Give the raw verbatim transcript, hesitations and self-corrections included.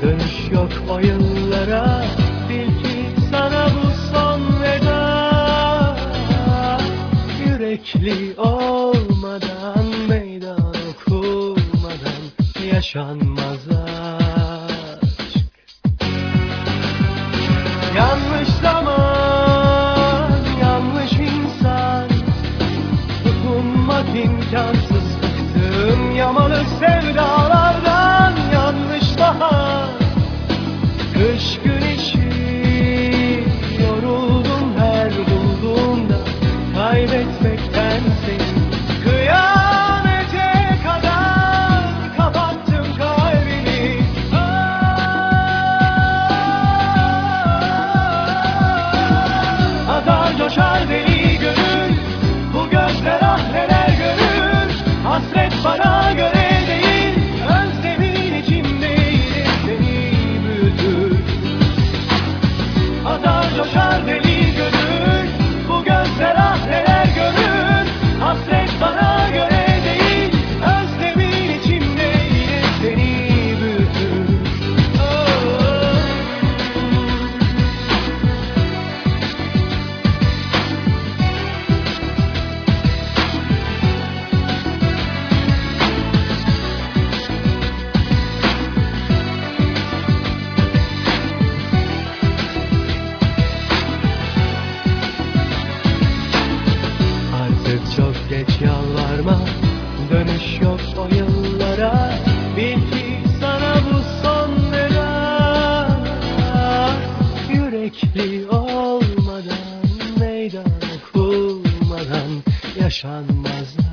Dönüş yok o yıllara, bil ki sana bu son veda. Yürekli olmadan, meydan okumadan yaşanmaz aşk. Yanlış zaman, yanlış insan, tutunmak imkansız. Bıktım yamalı sevdalardan. Yanlış bahar, kış güneşi, yoruldum her bulduğumda kaybetmekten seni. Kıyamete kadar kapattım kalbini. Atar coşar deli gönül, bu gözler ah neler görür. Hasret bana göre değil, özlemin içimde yine seni büyütür. Atar coşar deli gönül, bu gözler ah neler görür. Hasret bana göre değil, özlemin içimde yine seni büyütür. Oh. Artık çok geç yalvarma, dönüş yok o yıllara. Bil ki sana bu son veda. Yürekli olmadan, meydan okumadan yaşanmaz